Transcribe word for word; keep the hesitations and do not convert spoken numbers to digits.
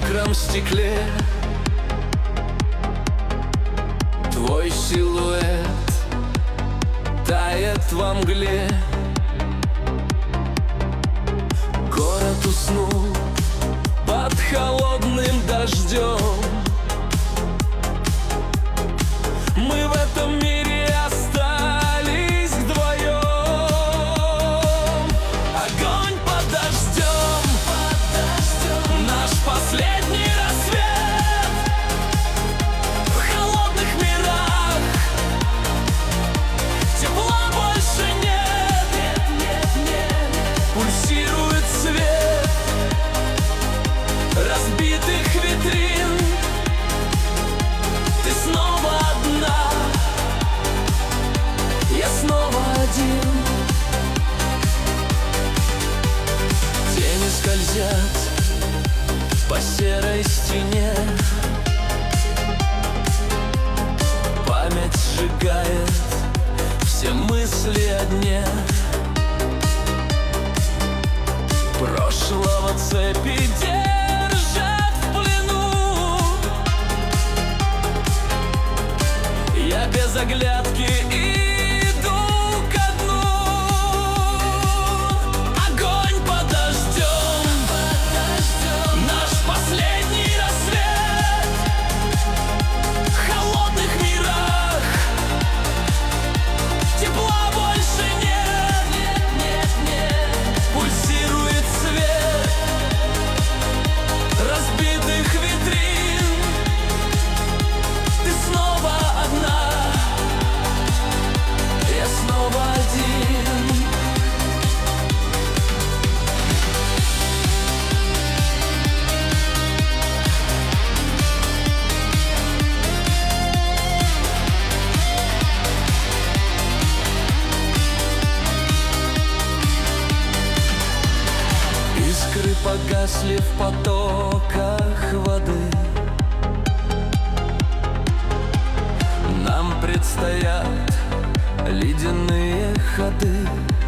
мокром стекле твой силуэт тает во мгле. Город уснул под холодным дождем. Мы в этом мире остались вдвоем. Огонь под дождем, наш последний рассвет. В холодных мирах тепла больше нет, нет, нет, нет. Пульсирует свет разбитых витрин. Ты снова одна, я снова один. Тени скользят по серой стене. Память сжигает все мысли о дне. Прошлого цепи держат в плену. Я без оглядки иду ко дну. Огонь под дождем, наш последний рассвет. В холодных мирах тепла больше нет, нет, нет, нет. Пульсирует свет разбитых витрин. Ты снова одна, я снова один. Искры погасли в потоках воды. Нам предстоят ледяные ходы.